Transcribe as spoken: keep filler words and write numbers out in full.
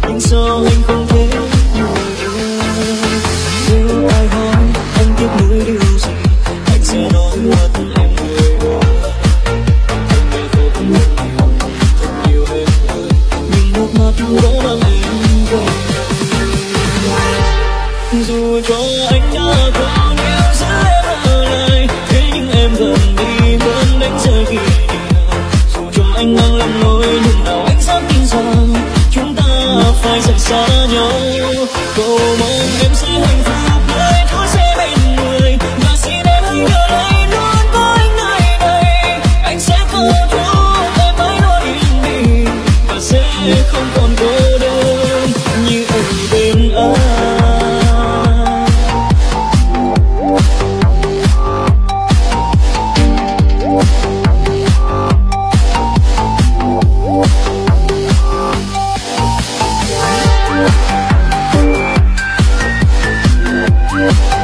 nhưng sao anh không thể hiểu được. Nếu ai hỏi anh tiếc nuối điều gì, anh sẽ nói mất em người đó. Anh đã khóc rất nhiều, thật nhiều em ơi, nhưng nước mắt vẫn mang em về. Dù cho anh đã cố níu giữ em ở lại, thế nhưng em gần đi vẫn đánh rơi kỷ niệm. Dù cho anh ngang lầm lỗi, nhưng nào anh dám tin rằng chúng ta phải rời xa nhau. Cầu mong em sẽ hạnh phúc, nơi thôi sẽ bên người, và xin em hãy nhớ lại luôn có anh nơi đây. Anh sẽ có thuốc em mãi nói yên bình, và sẽ không còn cô đơn như ở bên anh. Yeah.